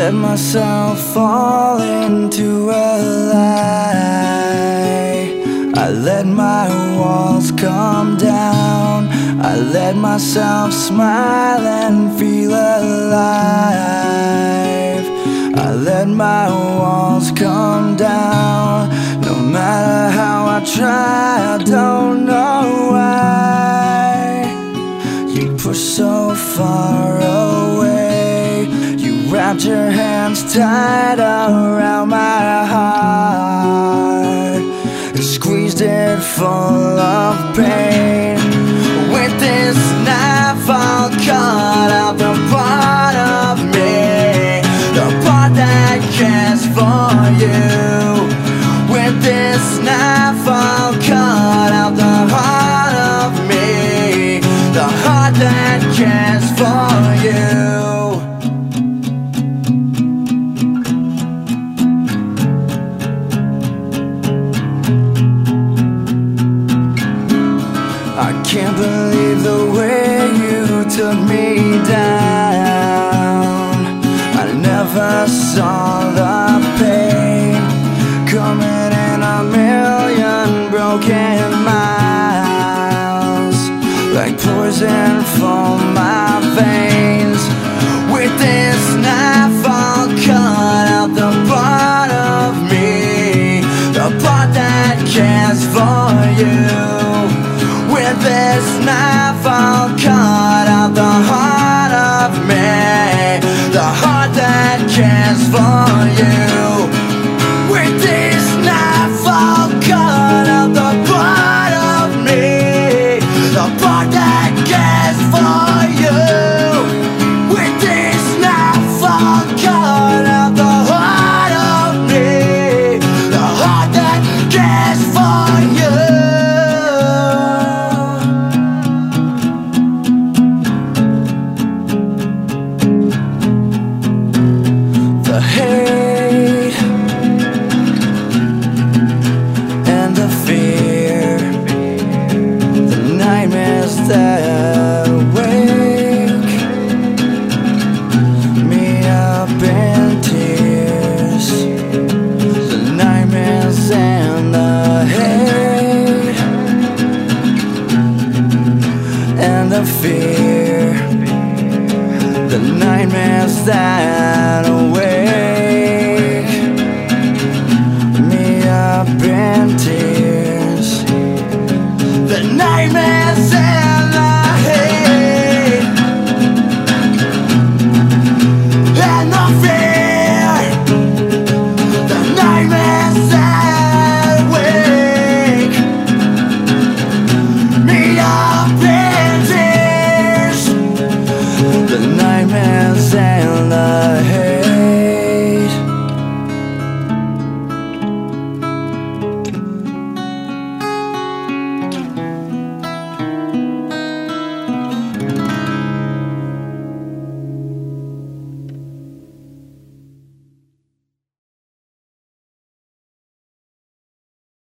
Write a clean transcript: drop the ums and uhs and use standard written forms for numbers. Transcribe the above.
let myself fall into a lie. I let my walls come down. I let myself smile and feel alive. I let my walls come down. No matter how I try, I don't know why. You push so far away. You wrapped your hands tight around my heart and squeezed it full of pain. With this knife I'll cut out the part of me, the part that cares for you. With this knife I'll cut out the heart of me, the heart that cares for you. I can't believe the way you took me down. I never saw the pain coming in a million broken miles, like poison for my veins. With this knife I'll cut out the part of me, the part that cares for you. With this knife I'll cut out the heart of me, the heart that cares for you. With this knife I'll cut out the part of me, the part that cares for you. With this knife I'll cut out the heart of me, the heart that cares for you. The hate and the fear, the nightmares that wake me up in tears, the nightmares and the hate and the fear, the nightmares that awake me up in tears, the nightmares and the hate and the fear, the nightmares that wake me up in tears, the nightmares and the hate.